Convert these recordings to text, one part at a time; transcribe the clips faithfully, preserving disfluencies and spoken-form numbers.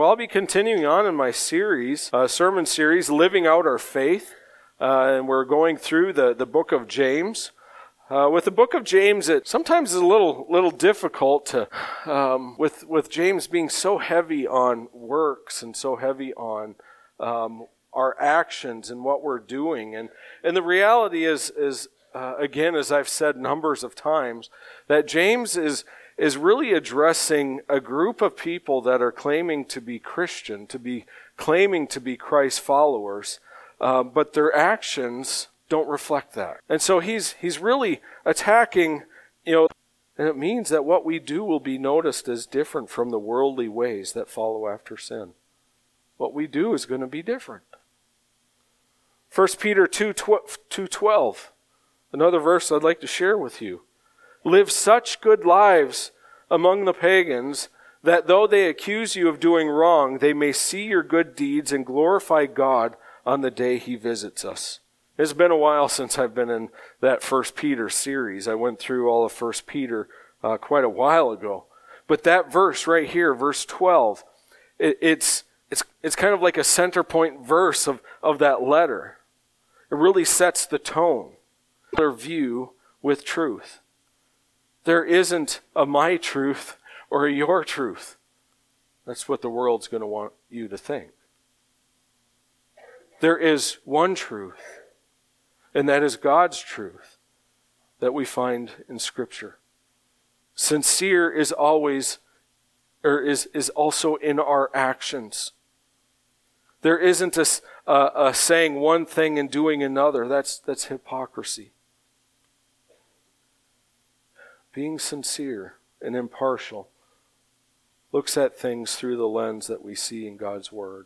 Well, I'll be continuing on in my series, uh, sermon series, Living Out Our Faith, uh, and we're going through the, the book of James. Uh, with the book of James, it sometimes is a little little difficult to, um, with with James being so heavy on works and so heavy on um, our actions and what we're doing, and and the reality is is uh, again, as I've said numbers of times, that James is. is really addressing a group of people that are claiming to be Christian, to be claiming to be Christ followers, uh, but their actions don't reflect that. And so he's he's really attacking, you know, and it means that what we do will be noticed as different from the worldly ways that follow after sin. What we do is going to be different. First Peter two twelve, another verse I'd like to share with you. Live such good lives among the pagans that though they accuse you of doing wrong, they may see your good deeds and glorify God on the day he visits us. It's been a while since I've been in that First Peter series. I went through all of First Peter uh, quite a while ago. But that verse right here, verse twelve, it, it's it's it's kind of like a center point verse of, of that letter. It really sets the tone, their view with truth. There isn't a my truth or a your truth. That's what the world's going to want you to think. There is one truth, and that is God's truth that we find in Scripture. Sincere is always, or is, is also in our actions. There isn't a, a, a saying one thing and doing another. That's, that's hypocrisy. Being sincere and impartial looks at things through the lens that we see in God's Word.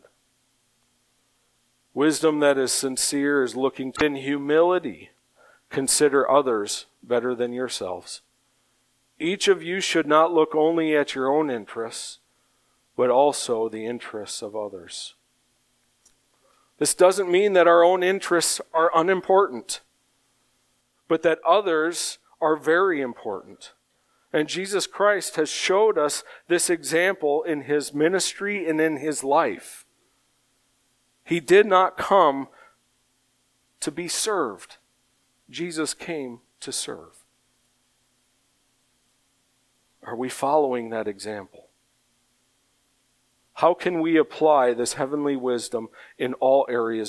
Wisdom that is sincere is looking to, in humility, consider others better than yourselves. Each of you should not look only at your own interests, but also the interests of others. This doesn't mean that our own interests are unimportant, but that others are very important. And Jesus Christ has showed us this example in his ministry and in his life. He did not come to be served. Jesus came to serve. Are we following that example? How can we apply this heavenly wisdom in all areas